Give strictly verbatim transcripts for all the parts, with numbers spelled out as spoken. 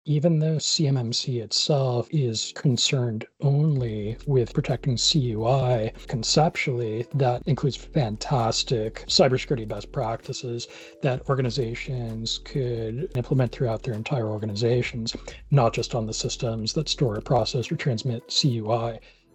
Even though C M M C itself is concerned only with protecting C U I, conceptually, that includes fantastic cybersecurity best practices that organizations could implement throughout their entire organizations, not just on the systems that store, process, or transmit C U I.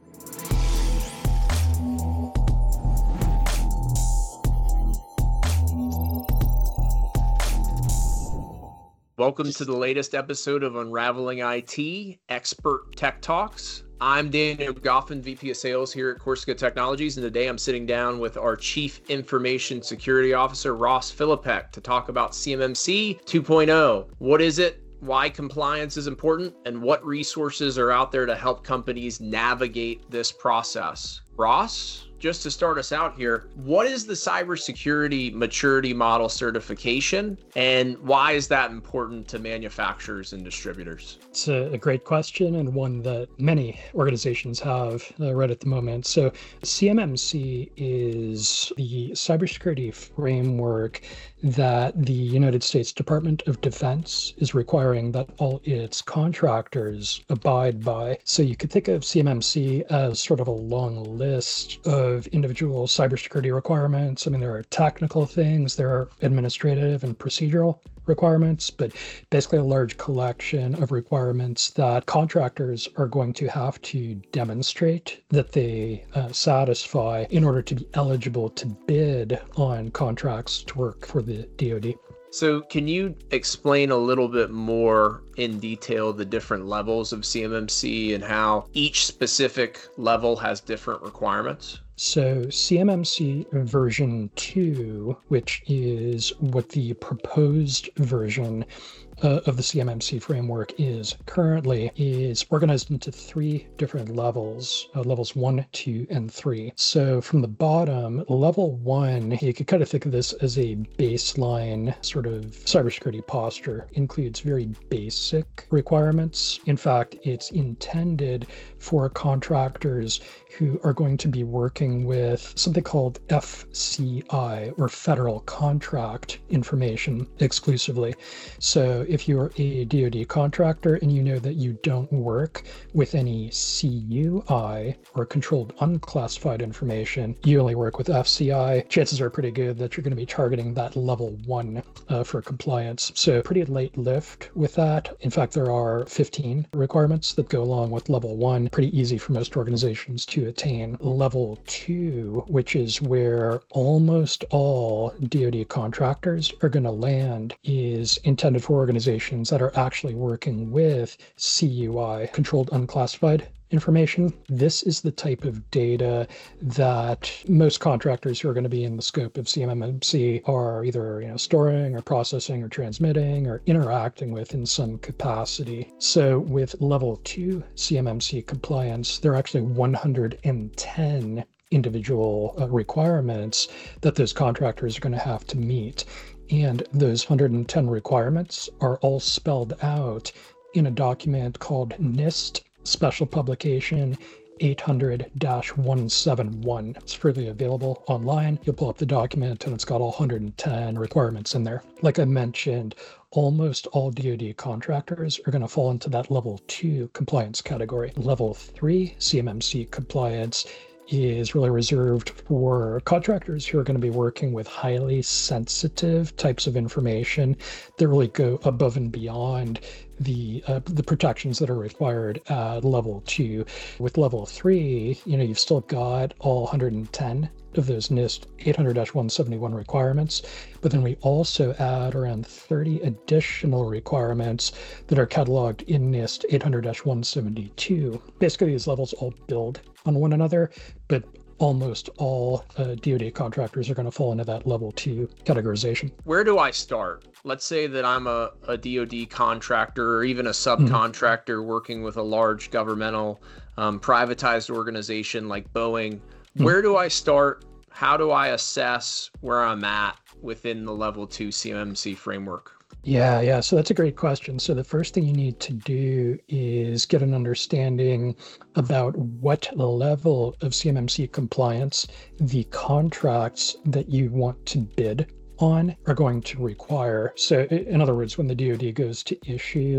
Welcome to the latest episode of Unraveling I T, Expert Tech Talks. I'm Daniel Goffin, V P of Sales here at Corsica Technologies, and today I'm sitting down with our Chief Information Security Officer, Ross Philippek, to talk about C M M C two point oh. What is it? Why compliance is important, and what resources are out there to help companies navigate this process. Ross, just to start us out here, what is the cybersecurity maturity model certification, and why is that important to manufacturers and distributors? It's a, a great question, and one that many organizations have uh, right at the moment. So C M M C is the cybersecurity framework that the United States Department of Defense is requiring that all its contractors abide by. So you could think of C M M C as sort of a long list of individual cybersecurity requirements. I mean, there are technical things, there are administrative and procedural requirements, but basically a large collection of requirements that contractors are going to have to demonstrate that they uh, satisfy in order to be eligible to bid on contracts to work for the D O D. So can you explain a little bit more in detail the different levels of C M M C and how each specific level has different requirements? So C M M C version two, which is what the proposed version uh, of the C M M C framework is currently, is organized into three different levels, uh, levels one, two, and three. So from the bottom, level one, you could kind of think of this as a baseline sort of cybersecurity posture, includes very basic requirements. In fact, it's intended for contractors who are going to be working with something called F C I, or Federal Contract Information, exclusively. So if you're a D O D contractor and you know that you don't work with any C U I, or Controlled Unclassified Information, you only work with F C I, chances are pretty good that you're going to be targeting that level one uh, for compliance. So pretty late lift with that. In fact, there are fifteen requirements that go along with level one, pretty easy for most organizations to attain. Level two, which is where almost all D O D contractors are going to land, is intended for organizations that are actually working with C U I, Controlled Unclassified Information. This is the type of data that most contractors who are going to be in the scope of C M M C are either, you know, storing or processing or transmitting or interacting with in some capacity. So with level two C M M C compliance, there are actually one hundred ten individual uh, requirements that those contractors are going to have to meet. And those one hundred ten requirements are all spelled out in a document called NIST Special Publication eight hundred dash one seventy-one. It's freely available online. You'll pull up the document and it's got all one hundred ten requirements in there. Like I mentioned, almost all D O D contractors are going to fall into that level two compliance category. Level three C M M C compliance is really reserved for contractors who are going to be working with highly sensitive types of information that really go above and beyond the uh, the protections that are required at level two. With level three, you know, you've still got all one hundred ten of those NIST eight hundred dash one seventy-one requirements, but then we also add around thirty additional requirements that are cataloged in NIST eight hundred dash one seventy-two. Basically, these levels all build on one another, but almost all uh, D O D contractors are going to fall into that level two categorization. Where do I start? Let's say that I'm a, a D O D contractor or even a subcontractor mm-hmm. working with a large governmental um, privatized organization like Boeing. Mm-hmm. Where do I start? How do I assess where I'm at within the level two C M M C framework? Yeah, yeah. So that's a great question. So the first thing you need to do is get an understanding about what level of C M M C compliance the contracts that you want to bid on are going to require. So in other words, when the D O D goes to issue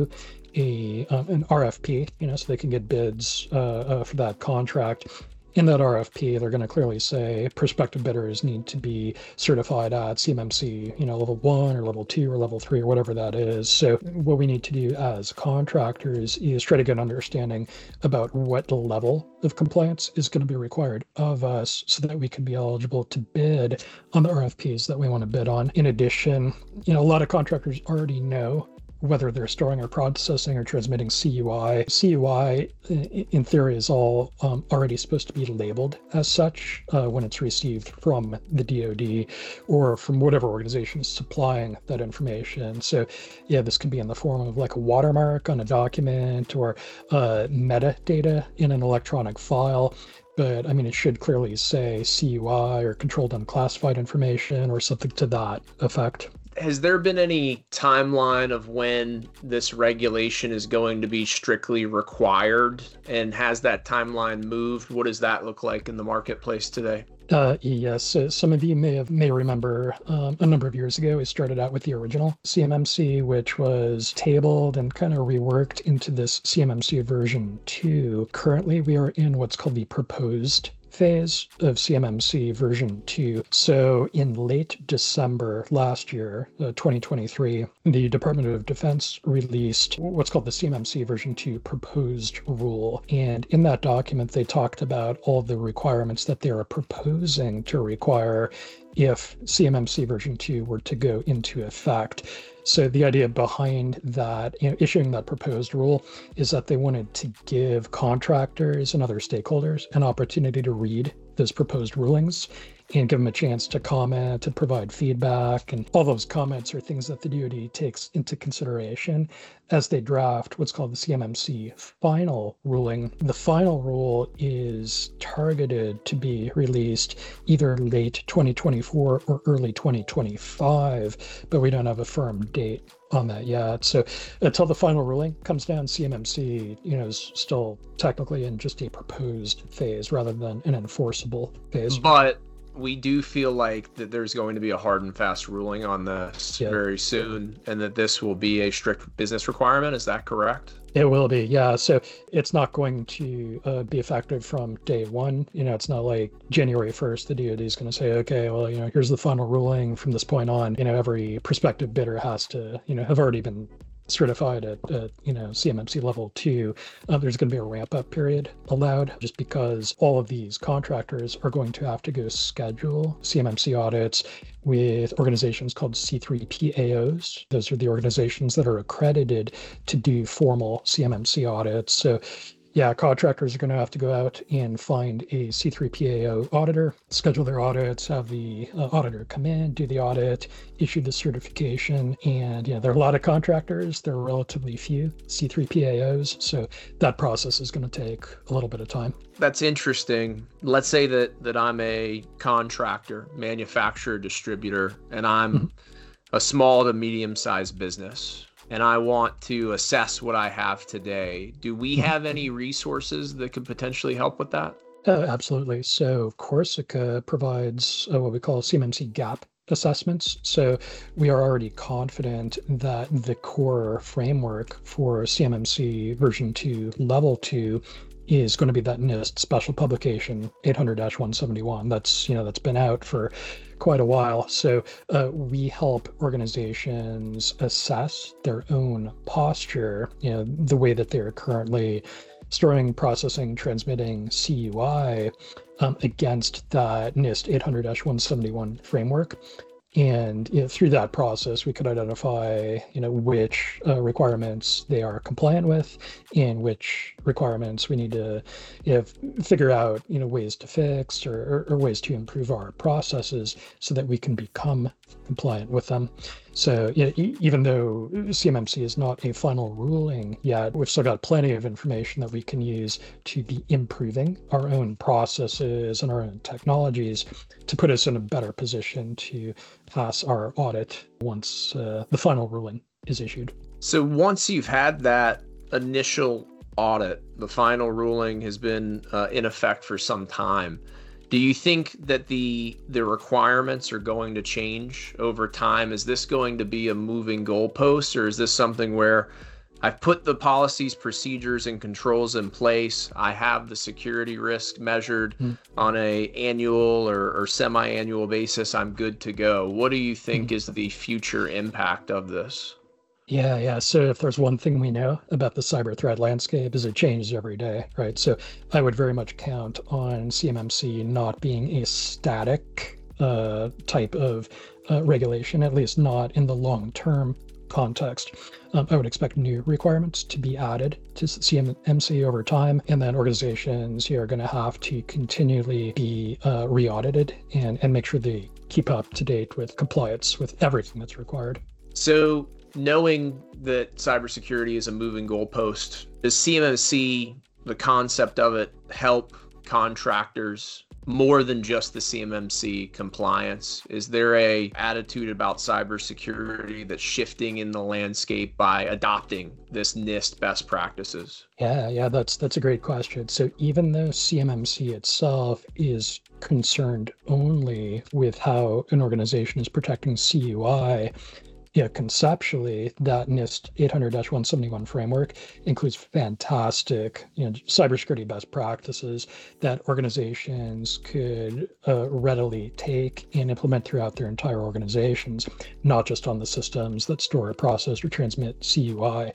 a um, an R F P, you know, so they can get bids uh, uh, for that contract. In that R F P, they're going to clearly say prospective bidders need to be certified at C M M C, you know, level one or level two or level three or whatever that is. So what we need to do as contractors is try to get an understanding about what level of compliance is going to be required of us so that we can be eligible to bid on the R F Ps that we want to bid on. In addition, you know, a lot of contractors already know whether they're storing or processing or transmitting C U I. C U I, in theory, is all um, already supposed to be labeled as such uh, when it's received from the D O D or from whatever organization is supplying that information. So, yeah, this can be in the form of like a watermark on a document or uh, metadata in an electronic file. But I mean, it should clearly say C U I or controlled unclassified information or something to that effect. Has there been any timeline of when this regulation is going to be strictly required? And has that timeline moved? What does that look like in the marketplace today? Uh, yes, so some of you may have may remember um, a number of years ago, we started out with the original C M M C, which was tabled and kind of reworked into this C M M C version two. Currently, we are in what's called the proposed phase of C M M C version two. So in late December last year, uh, twenty twenty-three, the Department of Defense released what's called the C M M C version two proposed rule. And in that document, they talked about all the requirements that they are proposing to require if C M M C version two were to go into effect. So the idea behind that, you know, issuing that proposed rule is that they wanted to give contractors and other stakeholders an opportunity to read those proposed rulings and give them a chance to comment and provide feedback. And all those comments are things that the D O D takes into consideration as they draft what's called the C M M C final ruling. The final rule is targeted to be released either late twenty twenty-four or early twenty twenty-five, but we don't have a firm date on that yet. So until the final ruling comes down, C M M C, you know, is still technically in just a proposed phase rather than an enforceable phase. But we do feel like that there's going to be a hard and fast ruling on this yeah. very soon, and that this will be a strict business requirement. Is that correct? It will be, yeah. So it's not going to uh, be effective from day one. You know, it's not like January first, the D O D is going to say, okay, well, you know, here's the final ruling. From this point on, you know, every prospective bidder has to, you know, have already been certified at, at you know, C M M C level two. Uh, there's going to be a ramp up period allowed just because all of these contractors are going to have to go schedule C M M C audits with organizations called C three P A Os. Those are the organizations that are accredited to do formal C M M C audits. So yeah, contractors are going to have to go out and find a C three P A O auditor, schedule their audits, have the uh, auditor come in, do the audit, issue the certification. And, you know, there are a lot of contractors. There are relatively few C three P A Os. So that process is going to take a little bit of time. That's interesting. Let's say that, that I'm a contractor, manufacturer, distributor, and I'm mm-hmm. a small to medium-sized business, and I want to assess what I have today. Do we have any resources that could potentially help with that? Uh, absolutely. So Corsica provides uh, what we call C M M C gap assessments. So we are already confident that the core framework for C M M C version two, level two, is going to be that NIST special publication eight hundred dash one seventy-one. That's, you know, that's been out for quite a while. So uh, we help organizations assess their own posture, you know, the way that they're currently storing, processing, transmitting C U I um, against that NIST eight hundred dash one seventy-one framework. And you know, through that process, we could identify, you know, which uh, requirements they are compliant with, and which requirements we need to, you know, figure out, you know, ways to fix or, or, or ways to improve our processes so that we can become compliant with them. So you know, e- even though C M M C is not a final ruling yet, we've still got plenty of information that we can use to be improving our own processes and our own technologies to put us in a better position to pass our audit once uh, the final ruling is issued. So once you've had that initial audit, the final ruling has been uh, in effect for some time. Do you think that the the requirements are going to change over time? Is this going to be a moving goalpost, or is this something where I've put the policies, procedures, and controls in place. I have the security risk measured mm-hmm. on a annual or, or semi-annual basis. I'm good to go. What do you think mm-hmm. is the future impact of this? Yeah, yeah. So if there's one thing we know about the cyber threat landscape is it changes every day, right? So I would very much count on C M M C not being a static uh, type of uh, regulation, at least not in the long-term context. Um, I would expect new requirements to be added to C M M C over time, and then organizations here are going to have to continually be uh, re-audited and, and make sure they keep up to date with compliance with everything that's required. So knowing that cybersecurity is a moving goalpost, does C M M C, the concept of it, help contractors more than just the C M M C compliance? Is there a attitude about cybersecurity that's shifting in the landscape by adopting this NIST best practices? Yeah, yeah, that's that's a great question. So even though C M M C itself is concerned only with how an organization is protecting C U I, yeah, conceptually, that NIST eight hundred dash one seventy-one framework includes fantastic, you know, cybersecurity best practices that organizations could uh, readily take and implement throughout their entire organizations, not just on the systems that store, process, or transmit C U I.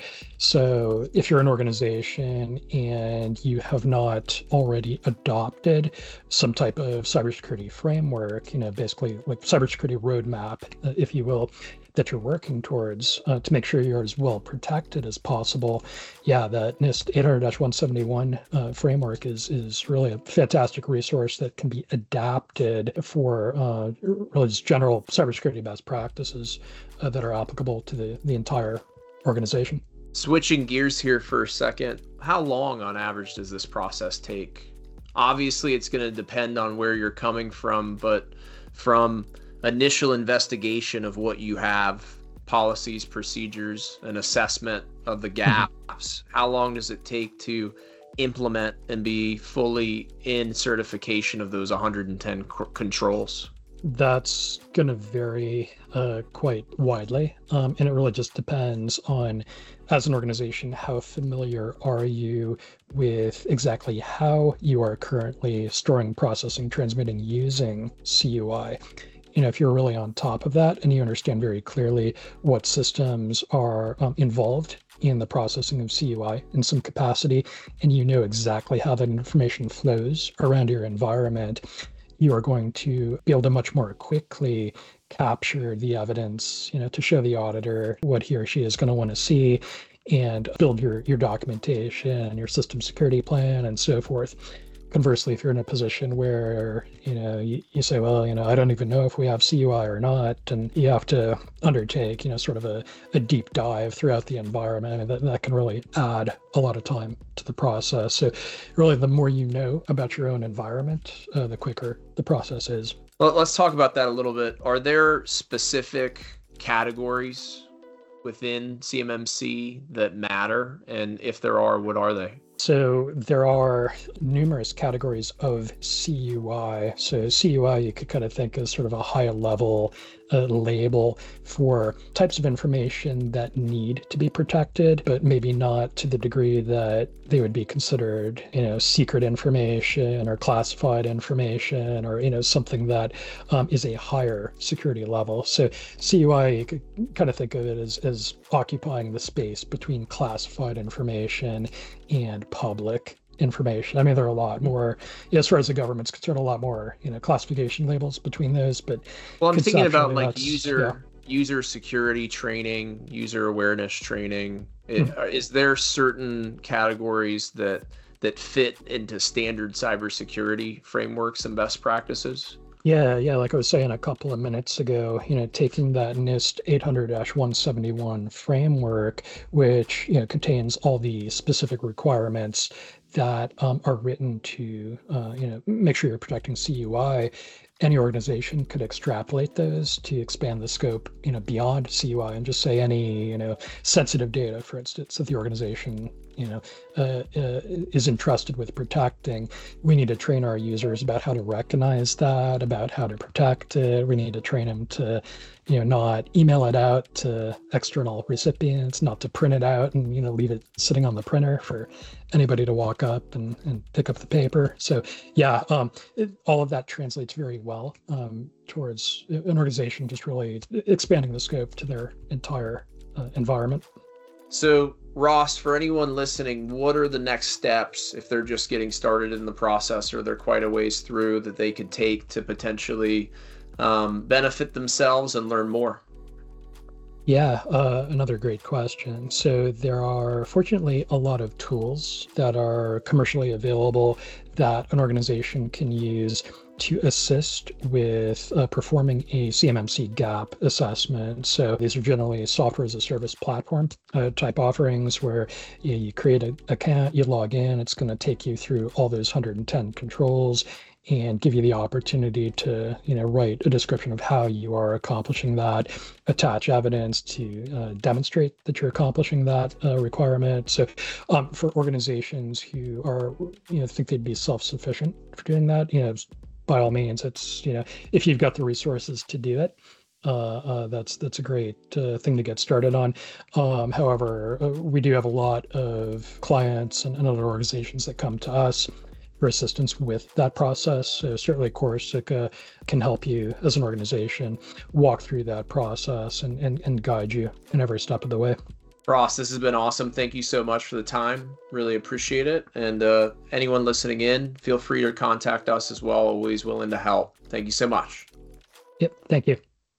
So if you're an organization and you have not already adopted some type of cybersecurity framework, you know, basically like cybersecurity roadmap, uh, if you will, that you're working towards uh, to make sure you're as well protected as possible. Yeah, the NIST eight hundred dash one seventy-one uh, framework is is really a fantastic resource that can be adapted for uh, really just general cybersecurity best practices uh, that are applicable to the, the entire organization. Switching gears here for a second, how long on average does this process take? Obviously, it's going to depend on where you're coming from, but from initial investigation of what you have, policies, procedures, an assessment of the gaps, mm-hmm. how long does it take to implement and be fully in certification of those one hundred ten c- controls? That's going to vary uh, quite widely. Um, and it really just depends on, as an organization, how familiar are you with exactly how you are currently storing, processing, transmitting, using C U I. You know, if you're really on top of that and you understand very clearly what systems are um, involved in the processing of C U I in some capacity, and you know exactly how that information flows around your environment, you are going to be able to much more quickly capture the evidence, you know, to show the auditor what he or she is going to want to see and build your, your documentation, your system security plan, and so forth. Conversely, if you're in a position where, you know, you, you say, well, you know, I don't even know if we have C U I or not, and you have to undertake, you know, sort of a, a deep dive throughout the environment, and that, that can really add a lot of time to the process. So really, the more you know about your own environment, uh, the quicker the process is. Well, let's talk about that a little bit. Are there specific categories within C M M C that matter? And if there are, what are they? So there are numerous categories of C U I. So C U I, you could kind of think as sort of a high level uh, label for types of information that need to be protected, but maybe not to the degree that they would be considered, you know, secret information or classified information, or, you know, something that um, is a higher security level. So C U I, you could kind of think of it as, as occupying the space between classified information and public information. I mean, there are a lot more, as far as the government's concerned, a lot more, you know, classification labels between those. But well, I'm thinking about like user yeah. user security training, user awareness training. It, mm-hmm. Is there certain categories that that fit into standard cybersecurity frameworks and best practices? Yeah, yeah, like I was saying a couple of minutes ago, you know, taking that NIST eight hundred dash one seventy-one framework, which, you know, contains all the specific requirements that um, are written to, uh, you know, make sure you're protecting C U I. Any organization could extrapolate those to expand the scope, you know, beyond C U I and just say any, you know, sensitive data, for instance, that the organization, you know, uh, uh, is entrusted with protecting. We need to train our users about how to recognize that, about how to protect it. We need to train them to, you know, not email it out to external recipients, not to print it out and, you know, leave it sitting on the printer for anybody to walk up and, and pick up the paper. So yeah, um, it, all of that translates very well um, towards an organization just really expanding the scope to their entire uh, environment. So Ross, for anyone listening, what are the next steps if they're just getting started in the process or they're quite a ways through that they could take to potentially um, benefit themselves and learn more? Yeah, uh, another great question. So there are fortunately a lot of tools that are commercially available that an organization can use to assist with uh, performing a C M M C gap assessment. So these are generally software as a service platform uh, type offerings where you, you create an account, you log in, it's going to take you through all those one hundred ten controls and give you the opportunity to, you know, write a description of how you are accomplishing that, attach evidence to uh, demonstrate that you're accomplishing that uh, requirement. So um, for organizations who are, you know, think they'd be self-sufficient for doing that, you know, by all means, it's, you know, if you've got the resources to do it, uh, uh, that's that's a great uh, thing to get started on. Um, however, uh, we do have a lot of clients and, and other organizations that come to us for assistance with that process. So certainly Coursera can help you as an organization walk through that process and, and, and guide you in every step of the way. Ross, this has been awesome. Thank you so much for the time. Really appreciate it. And uh, anyone listening in, feel free to contact us as well. Always willing to help. Thank you so much. Yep. Thank you.